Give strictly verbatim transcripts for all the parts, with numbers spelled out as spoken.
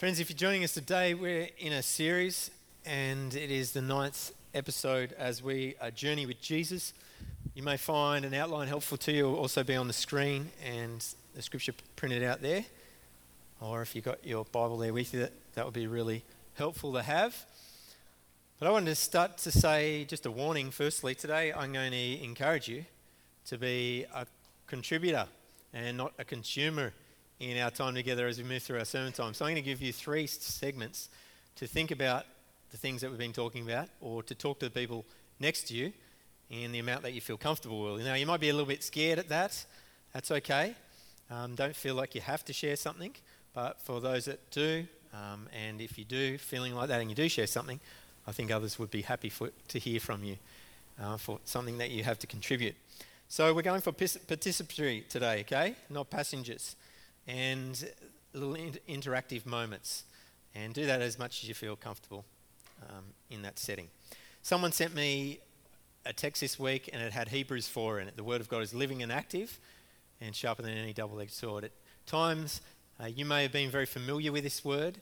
Friends, if you're joining us today, we're in a series and it is the ninth episode as we uh, journey with Jesus. You may find an outline helpful to you. It will also be on the screen and the scripture printed out there. Or if you've got your Bible there with you, that, that would be really helpful to have. But I wanted to start to say just a warning. Firstly, today I'm going to encourage you to be a contributor and not a consumer in our time together as we move through our sermon time. So I'm going to give you three segments to think about the things that we've been talking about, or to talk to the people next to you in the amount that you feel comfortable with. Now, you might be a little bit scared at that. That's okay. Um, don't feel like you have to share something. But for those that do, um, and if you do, feeling like that and you do share something, I think others would be happy for, to hear from you uh, for something that you have to contribute. So we're going for participatory today, okay? Not passengers. And little inter- interactive moments. And do that as much as you feel comfortable um, in that setting. Someone sent me a text this week and it had Hebrews four in it. The Word of God is living and active and sharper than any double-edged sword. At times, uh, you may have been very familiar with this word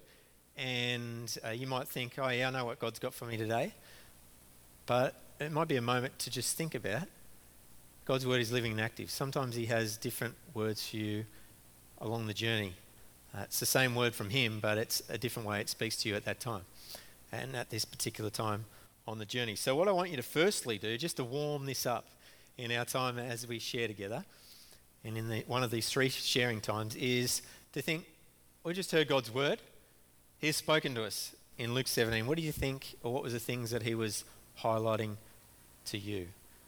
and uh, you might think, oh yeah, I know what God's got for me today. But it might be a moment to just think about God's Word is living and active. Sometimes He has different words for you along the journey. Uh, it's the same word from Him, but it's a different way it speaks to you at that time and at this particular time on the journey. So what I want you to firstly do, just to warm this up in our time as we share together, and in the, one of these three sharing times, is to think, we just heard God's Word. He's spoken to us in Luke seventeen. What do you think, or what was the things that He was highlighting to you?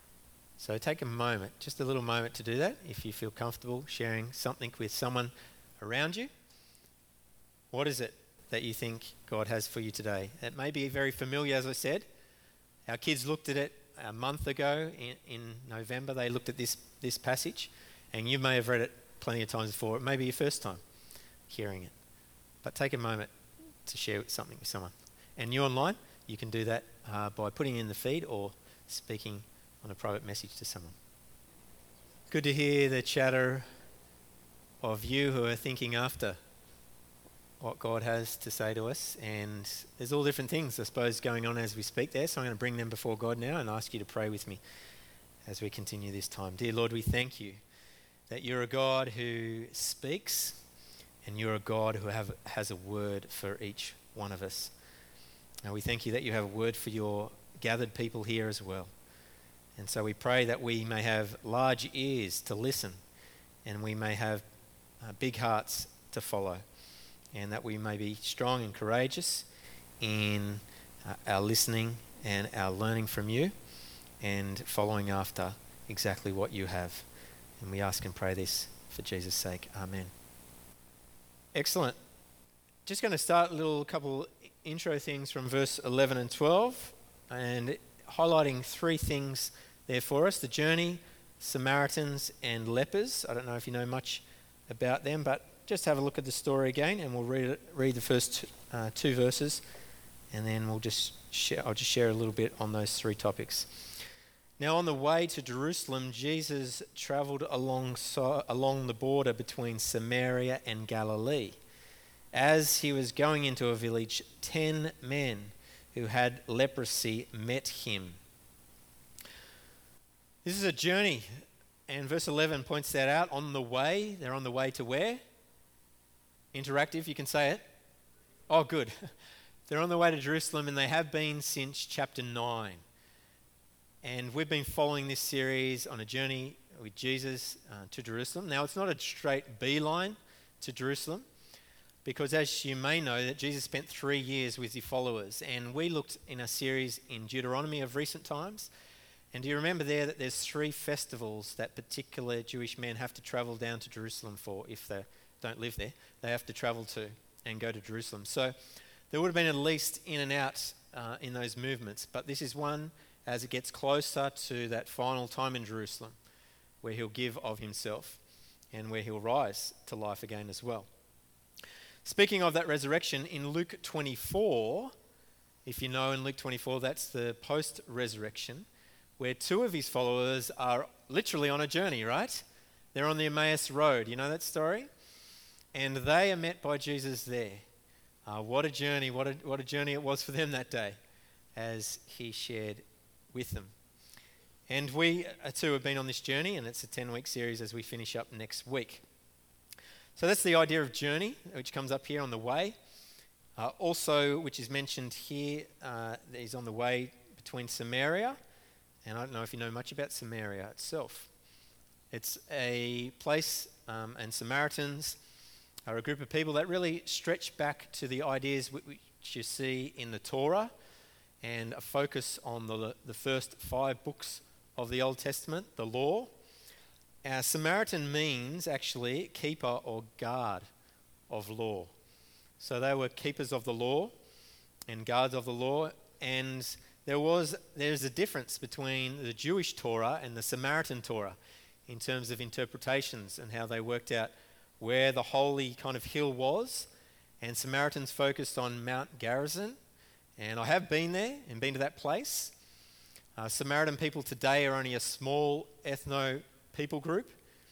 So take a moment, just a little moment to do that if you feel comfortable sharing something with someone around you. What is it that you think God has for you today? It may be very familiar, as I said. Our kids looked at it a month ago in, in November. They looked at this, this passage, and you may have read it plenty of times before. It may be your first time hearing it. But take a moment to share something with someone. And you online, you can do that uh, by putting it in the feed or speaking on a private message to someone. Good to hear the chatter of you who are thinking after what God has to say to us, and there's all different things, I suppose, going on as we speak there, so I'm going to bring them before God now and ask you to pray with me as we continue this time. Dear Lord, we thank you that you're a God who speaks and you're a God who have, has a word for each one of us. And we thank you that you have a word for your gathered people here as well. And so we pray that we may have large ears to listen and we may have uh, big hearts to follow, and that we may be strong and courageous in uh, our listening and our learning from you and following after exactly what you have. And we ask and pray this for Jesus' sake. Amen. Excellent. Just going to start a little couple intro things from verse eleven and twelve, and highlighting three things there for us: the journey, Samaritans, and lepers. I don't know if you know much about them, but just have a look at the story again, and we'll read it, read the first two, uh, two verses, and then we'll just share, I'll just share a little bit on those three topics. Now, on the way to Jerusalem, Jesus travelled along along the border between Samaria and Galilee. As he was going into a village, ten men who had leprosy met him. This is a journey, and verse eleven points that out. On the way, they're on the way to where? Interactive, you can say it. Oh, good. They're on the way to Jerusalem, and they have been since chapter nine. And we've been following this series on a journey with Jesus uh, to Jerusalem. Now, it's not a straight beeline to Jerusalem, because as you may know, that Jesus spent three years with his followers, and we looked in a series in Deuteronomy of recent times. And do you remember there that there's three festivals that particular Jewish men have to travel down to Jerusalem for if they don't live there? They have to travel to and go to Jerusalem. So there would have been at least in and out uh, in those movements, but this is one as it gets closer to that final time in Jerusalem where he'll give of himself and where he'll rise to life again as well. Speaking of that resurrection, in Luke twenty-four, if you know in Luke twenty-four, that's the post-resurrection, where two of his followers are literally on a journey, right? They're on the Emmaus Road. You know that story? And they are met by Jesus there. Uh, what a journey, what a, what a journey it was for them that day as he shared with them. And we uh, too have been on this journey, and it's a ten-week series as we finish up next week. So that's the idea of journey, which comes up here on the way. Uh, also, which is mentioned here, uh, is on the way between Samaria, and I don't know if you know much about Samaria itself. It's a place, um, and Samaritans are a group of people that really stretch back to the ideas which you see in the Torah, and a focus on the, the first five books of the Old Testament, the law. Our Samaritan means actually keeper or guard of law. So they were keepers of the law and guards of the law, and there was there's a difference between the Jewish Torah and the Samaritan Torah in terms of interpretations and how they worked out where the holy kind of hill was. And Samaritans focused on Mount Gerizim, and I have been there and been to that place. Uh, Samaritan people today are only a small ethno people group,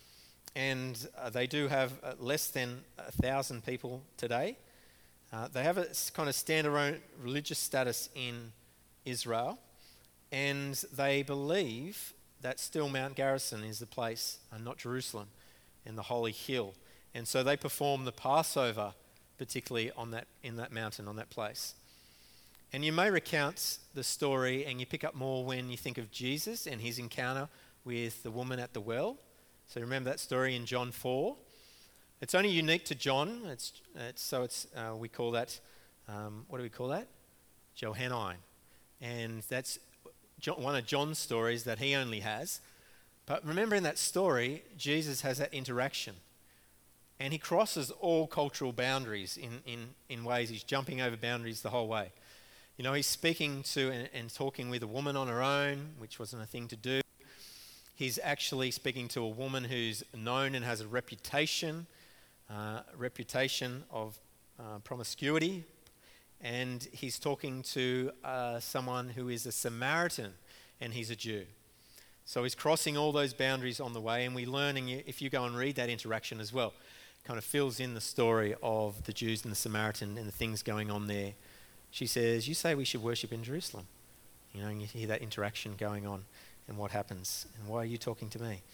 and uh, they do have uh, less than a thousand people today. Uh, they have a kind of standalone religious status in Israel, and they believe that still Mount Gerizim is the place, and not Jerusalem, and the holy hill. And so they perform the Passover, particularly on that in that mountain, on that place. And you may recount the story, and you pick up more when you think of Jesus and his encounter with the woman at the well. So remember that story in John four. It's only unique to John. It's, it's so it's uh, we call that um, what do we call that? Johannine, and that's John, one of John's stories that he only has. But remember, in that story, Jesus has that interaction, and he crosses all cultural boundaries in in in ways. He's jumping over boundaries the whole way. You know, he's speaking to and, and talking with a woman on her own, which wasn't a thing to do. He's actually speaking to a woman who's known and has a reputation, uh, reputation of uh, promiscuity. And he's talking to uh, someone who is a Samaritan, and he's a Jew. So he's crossing all those boundaries on the way, and we learn, and if you go and read that interaction as well, kind of fills in the story of the Jews and the Samaritan and the things going on there. She says, you say we should worship in Jerusalem. You know, and you hear that interaction going on and what happens. And why are you talking to me?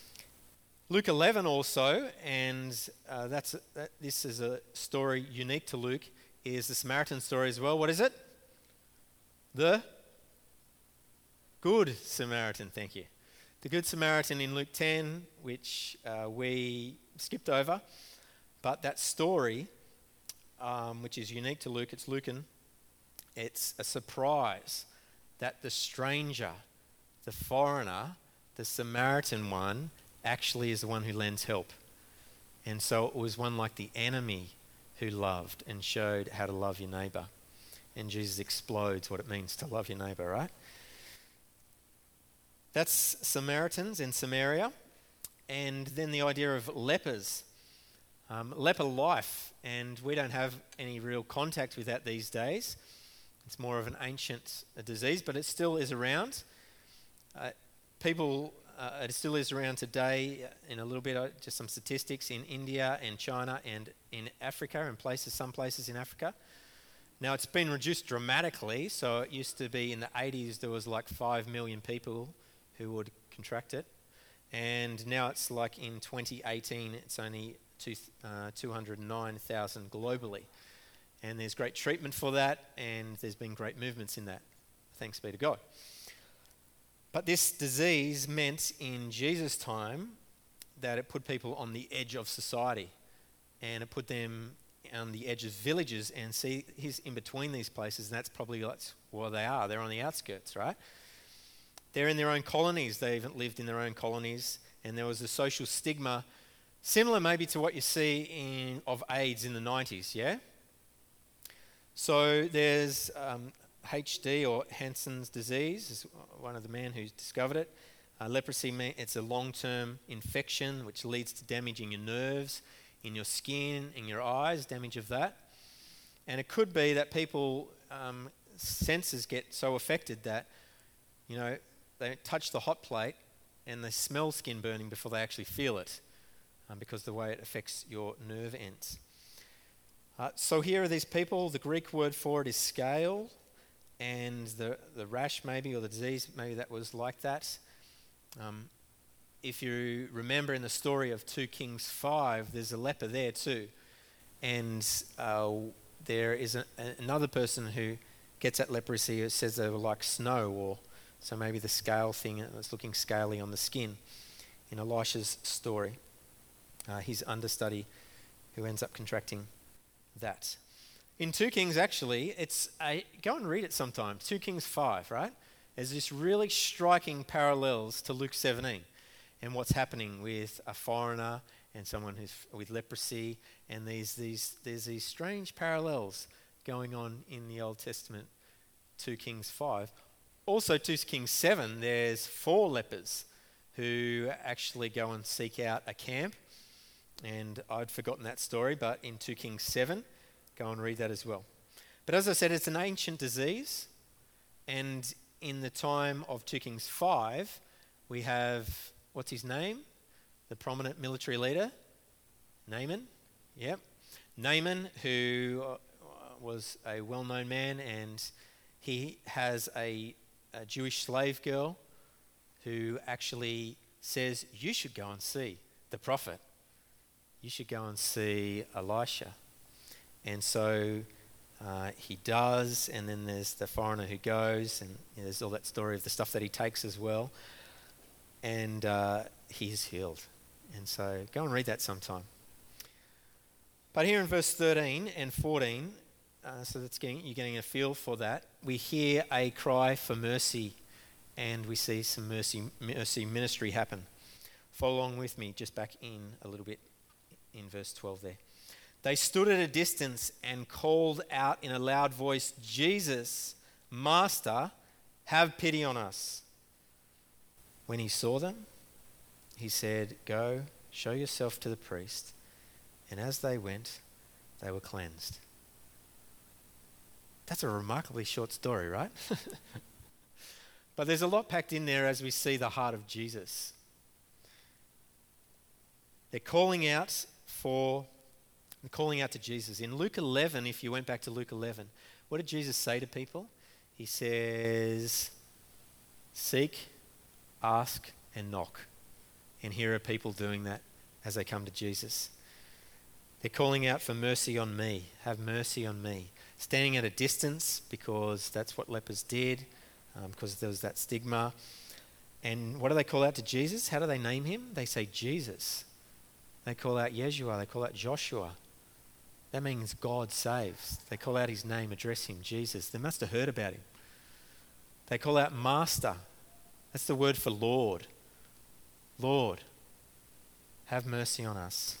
Luke eleven also, and uh, that's that, this is a story unique to Luke, is the Samaritan story as well. What is it? The Good Samaritan, thank you. The Good Samaritan in Luke ten, which uh, we skipped over. But that story, um, which is unique to Luke, it's Lucan. It's a surprise that the stranger, the foreigner, the Samaritan one, actually is the one who lends help. And so it was one like the enemy who loved and showed how to love your neighbour. And Jesus explodes what it means to love your neighbour, right? That's Samaritans in Samaria. And then the idea of lepers. Um, leper life, and we don't have any real contact with that these days. It's more of an ancient uh, disease, but it still is around. Uh, people, uh, it still is around today. In a little bit, uh, just some statistics in India and China and in Africa and places, some places in Africa. Now it's been reduced dramatically. So it used to be in the eighties there was like five million people who would contract it, and now it's like in twenty eighteen it's only two, uh, two hundred nine thousand globally. And there's great treatment for that, and there's been great movements in that. Thanks be to God. But this disease meant in Jesus' time that it put people on the edge of society, and it put them on the edge of villages, and see, he's in between these places, and that's probably that's where they are. They're on the outskirts, right? They're in their own colonies. They haven't lived in their own colonies, and there was a social stigma similar maybe to what you see in of AIDS in the nineties, yeah? So there's um, H D, or Hansen's disease, is one of the men who discovered it. Uh, leprosy, it's a long-term infection which leads to damage in your nerves, in your skin, in your eyes, damage of that. And it could be that people, um, senses get so affected that, you know, they touch the hot plate and they smell skin burning before they actually feel it, um, because of the way it affects your nerve ends. Uh, so here are these people. The Greek word for it is scale, and the, the rash maybe, or the disease, maybe that was like that. Um, if you remember in the story of two Kings five, there's a leper there too. And uh, there is a, a, another person who gets that leprosy who says they were like snow, or so maybe the scale thing, it's looking scaly on the skin. In Elisha's story, uh, his understudy who ends up contracting that. In two Kings, actually, it's a, go and read it sometime, two Kings five, right? There's this really striking parallels to Luke seventeen and what's happening with a foreigner and someone who's with leprosy, and these these there's these strange parallels going on in the Old Testament, two Kings five. Also, two Kings seven, there's four lepers who actually go and seek out a camp, and I'd forgotten that story, but in two Kings seven, go and read that as well. But as I said, it's an ancient disease, and in the time of two Kings five, we have, what's his name? The prominent military leader, Naaman. Yep. Naaman, who uh, was a well-known man, and he has a, a Jewish slave girl who actually says, you should go and see the prophet. You should go and see Elisha. And so uh, he does, and then there's the foreigner who goes, and you know, there's all that story of the stuff that he takes as well. And uh, he's healed. And so go and read that sometime. But here in verse thirteen and fourteen, uh, so that's getting, you're getting a feel for that, we hear a cry for mercy, and we see some mercy, mercy ministry happen. Follow along with me, just back in a little bit in verse twelve there. They stood at a distance and called out in a loud voice, Jesus, Master, have pity on us. When he saw them, he said, go, show yourself to the priest. And as they went, they were cleansed. That's a remarkably short story, right? But there's a lot packed in there as we see the heart of Jesus. They're calling out for, calling out to Jesus. In Luke eleven, if you went back to Luke eleven, what did Jesus say to people? He says, seek, ask, and knock. And here are people doing that as they come to Jesus. They're calling out for mercy on me. Have mercy on me. Standing at a distance, because that's what lepers did, um, because there was that stigma. And what do they call out to Jesus? How do they name him? They say Jesus. They call out Yeshua. They call out Joshua. That means God saves. They call out his name, address him, Jesus. They must have heard about him. They call out Master. That's the word for Lord. Lord, have mercy on us.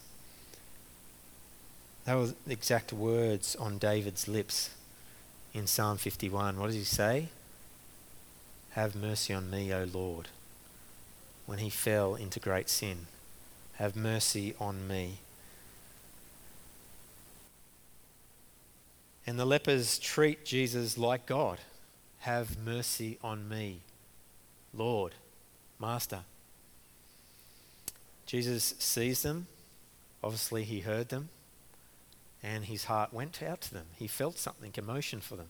That was the exact words on David's lips in Psalm fifty-one. What does he say? Have mercy on me, O Lord. When he fell into great sin, have mercy on me. And the lepers treat Jesus like God. Have mercy on me, Lord, Master. Jesus sees them. Obviously, he heard them. And his heart went out to them. He felt something, emotion for them.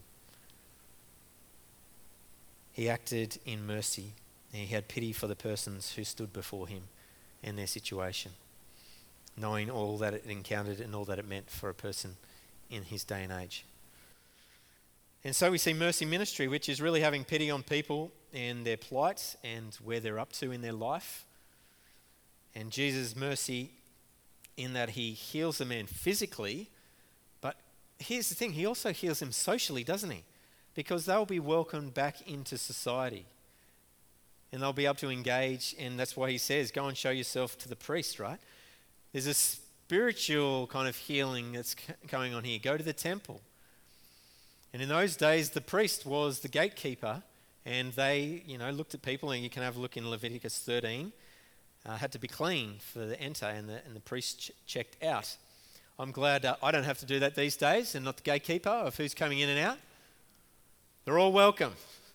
He acted in mercy. And he had pity for the persons who stood before him and their situation, knowing all that it encountered and all that it meant for a person in his day and age. And so we see mercy ministry, which is really having pity on people and their plight and where they're up to in their life. And Jesus' mercy in that he heals the man physically, but here's the thing, he also heals them socially, doesn't he? Because they'll be welcomed back into society and they'll be able to engage, and that's why he says, go and show yourself to the priest, right? There's a spiritual kind of healing that's going on here. Go to the temple. And in those days, the priest was the gatekeeper, and they, you know, looked at people, and you can have a look in Leviticus thirteen, uh, had to be clean for the enter, and the, and the priest ch- checked out. I'm glad uh, I don't have to do that these days, and not the gatekeeper of who's coming in and out. They're all welcome.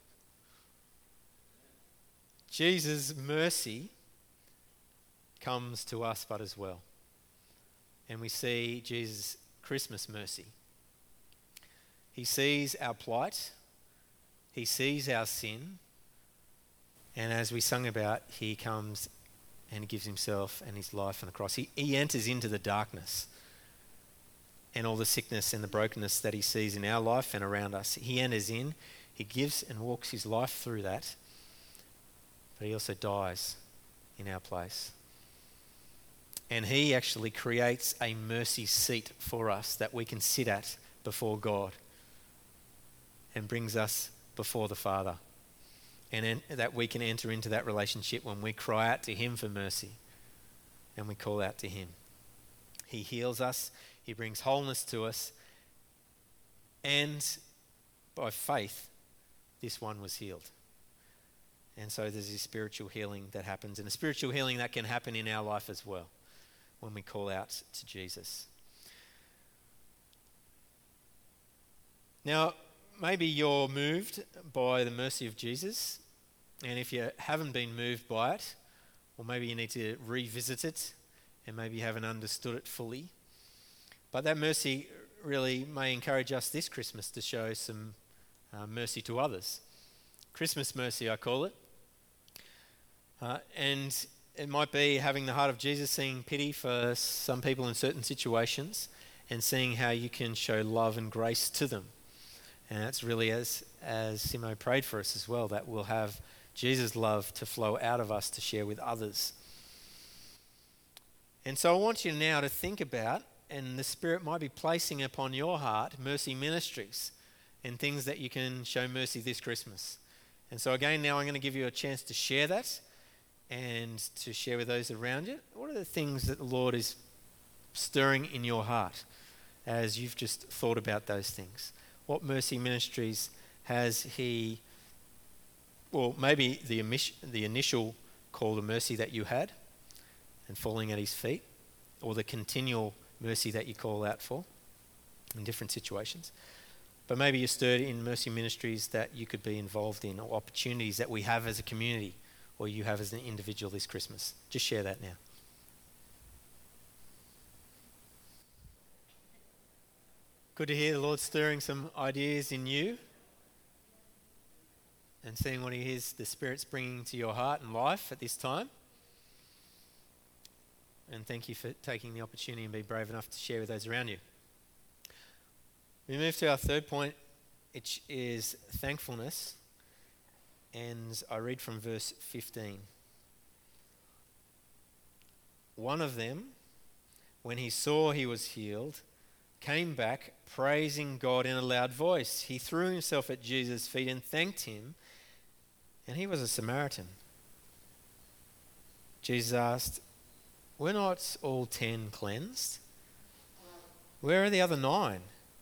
Jesus' mercy comes to us but as well. And we see Jesus Christmas mercy. He sees our plight. He sees our sin. And as we sung about, he comes and he gives himself and his life on the cross. He, he enters into the darkness and all the sickness and the brokenness that he sees in our life and around us. He enters in, he gives and walks his life through that, but he also dies in our place. And he actually creates a mercy seat for us that we can sit at before God and brings us before the Father. And en- that we can enter into that relationship when we cry out to him for mercy and we call out to him. He heals us, he brings wholeness to us, and by faith, this one was healed. And so there's a spiritual healing that happens, and a spiritual healing that can happen in our life as well when we call out to Jesus. Now, maybe you're moved by the mercy of Jesus, and if you haven't been moved by it, or maybe you need to revisit it, and maybe you haven't understood it fully. But that mercy really may encourage us this Christmas to show some uh, mercy to others. Christmas mercy, I call it. Uh, and it might be having the heart of Jesus, seeing pity for some people in certain situations, and seeing how you can show love and grace to them. And that's really, as as Simo prayed for us as well, that we'll have Jesus' love to flow out of us to share with others. And so I want you now to think about, and the Spirit might be placing upon your heart, mercy ministries and things that you can show mercy this Christmas. And so again, now I'm going to give you a chance to share that and to share with those around you. What are the things that the Lord is stirring in your heart as you've just thought about those things? What mercy ministries has he, well, maybe the, emis- the initial call to mercy that you had and falling at his feet, or the continual mercy that you call out for in different situations. But maybe you're stirred in mercy ministries that you could be involved in, or opportunities that we have as a community, or you have as an individual this Christmas. Just share that now. Good to hear the Lord stirring some ideas in you and seeing what he is, the Spirit's bringing to your heart and life at this time. And thank you for taking the opportunity and being brave enough to share with those around you. We move to our third point, which is thankfulness. And I read from verse fifteen. One of them, when he saw he was healed, came back praising God in a loud voice. He threw himself at Jesus' feet and thanked him, and he was a Samaritan. Jesus asked, "Were not all ten cleansed? Where are the other nine?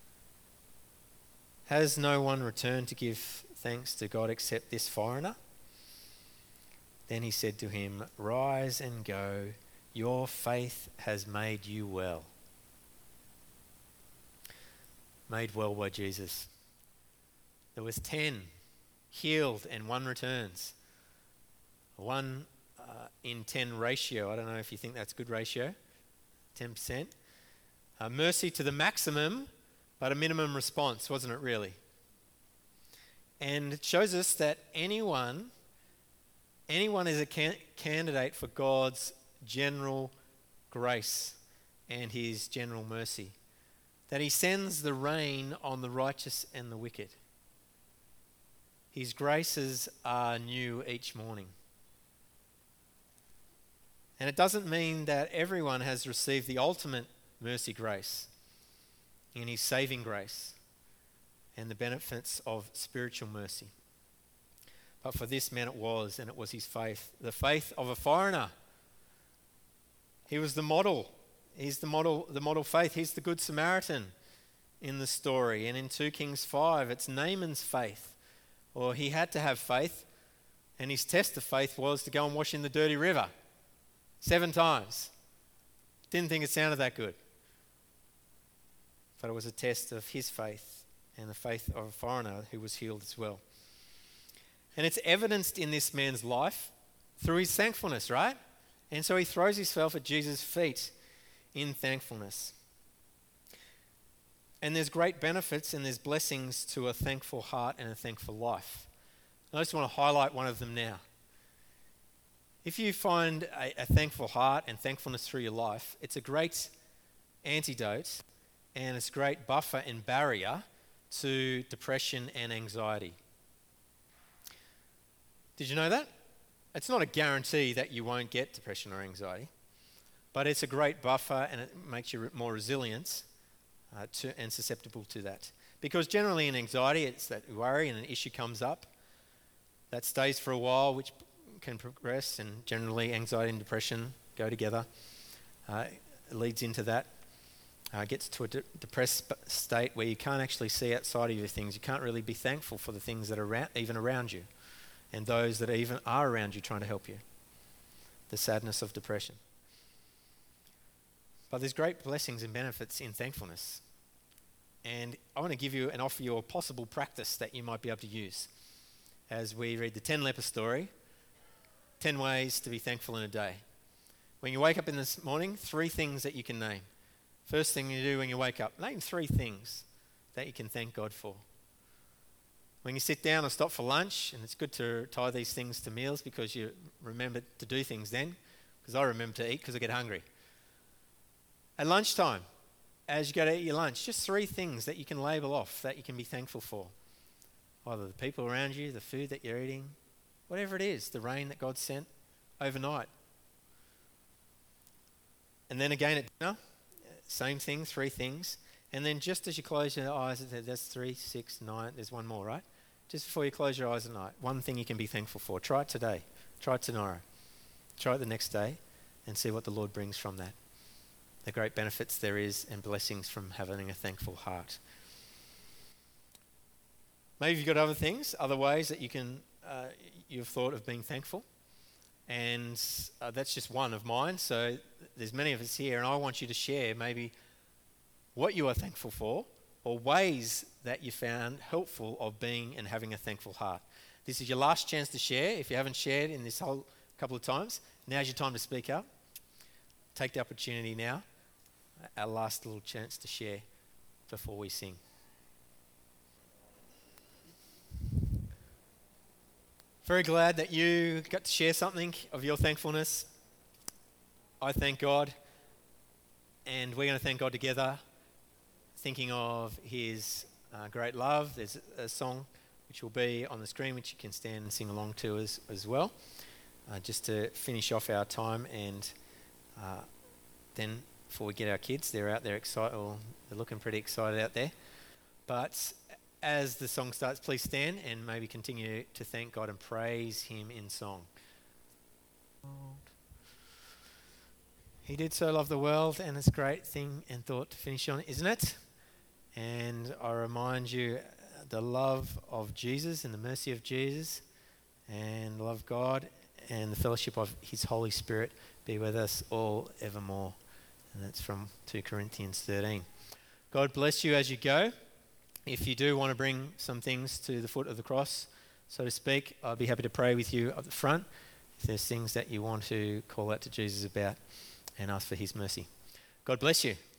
Has no one returned to give thanks to God except this foreigner?" Then he said to him, "Rise and go. Your faith has made you well." Made well by Jesus. There was ten healed and one returns. One uh, in ten ratio. I don't know if you think that's a good ratio. ten percent. Uh, mercy to the maximum, but a minimum response, wasn't it really? And it shows us that anyone, anyone is a can- candidate for God's general grace and his general mercy. That he sends the rain on the righteous and the wicked. His graces are new each morning. And it doesn't mean that everyone has received the ultimate mercy grace in his saving grace and the benefits of spiritual mercy. But for this man it was, and it was his faith, the faith of a foreigner. He was the model. He's the model, the model faith. He's the Good Samaritan in the story. And in two Kings five, it's Naaman's faith. Or he had to have faith, and his test of faith was to go and wash in the dirty river seven times. Didn't think it sounded that good. But it was a test of his faith and the faith of a foreigner who was healed as well. And it's evidenced in this man's life through his thankfulness, right? And so he throws himself at Jesus' feet in thankfulness. And there's great benefits and there's blessings to a thankful heart and a thankful life. I just want to highlight one of them now. If you find a, a thankful heart and thankfulness through your life, it's a great antidote and it's a great buffer and barrier to depression and anxiety. Did you know that? It's not a guarantee that you won't get depression or anxiety, but it's a great buffer and it makes you more resilient uh, to, and susceptible to that. Because generally in anxiety, it's that worry and an issue comes up that stays for a while, which can progress, and generally anxiety and depression go together. Uh, it leads into that. Uh, gets to a de- depressed sp- state where you can't actually see outside of your things. You can't really be thankful for the things that are around, even around you, and those that even are around you trying to help you. The sadness of depression. But there's great blessings and benefits in thankfulness. And I want to give you and offer you a possible practice that you might be able to use as we read the ten leper story, ten ways to be thankful in a day. When you wake up in this morning, three things that you can name. First thing you do when you wake up, name three things that you can thank God for. When you sit down or stop for lunch, and it's good to tie these things to meals because you remember to do things then, because I remember to eat because I get hungry. At lunchtime, as you go to eat your lunch, just three things that you can label off that you can be thankful for. Either the people around you, the food that you're eating, whatever it is, the rain that God sent overnight. And then again at dinner, same thing, three things. And then just as you close your eyes, that's three, six, nine, there's one more, right? Just before you close your eyes at night, one thing you can be thankful for. Try it today. Try it tomorrow. Try it the next day and see what the Lord brings from that. The great benefits there is and blessings from having a thankful heart. Maybe you've got other things, other ways that you can, uh, you've thought of being thankful. And uh, that's just one of mine. So there's many of us here, and I want you to share maybe what you are thankful for or ways that you found helpful of being and having a thankful heart. This is your last chance to share. If you haven't shared in this whole couple of times, now's your time to speak up. Take the opportunity now, our last little chance to share before we sing. Very glad that you got to share something of your thankfulness. I thank God, and we're going to thank God together, thinking of his uh, great love. There's a song which will be on the screen which you can stand and sing along to as, as well, uh, just to finish off our time. And uh, then before we get our kids, they're out there excited, or they're looking pretty excited out there. But as the song starts, please stand and maybe continue to thank God and praise him in song. He did so love the world, and it's a great thing and thought to finish on, isn't it? And I remind you the love of Jesus and the mercy of Jesus and the love of God and the fellowship of his Holy Spirit be with us all evermore. And that's from two Corinthians thirteen. God bless you as you go. If you do want to bring some things to the foot of the cross, so to speak, I'll be happy to pray with you up the front if there's things that you want to call out to Jesus about and ask for his mercy. God bless you.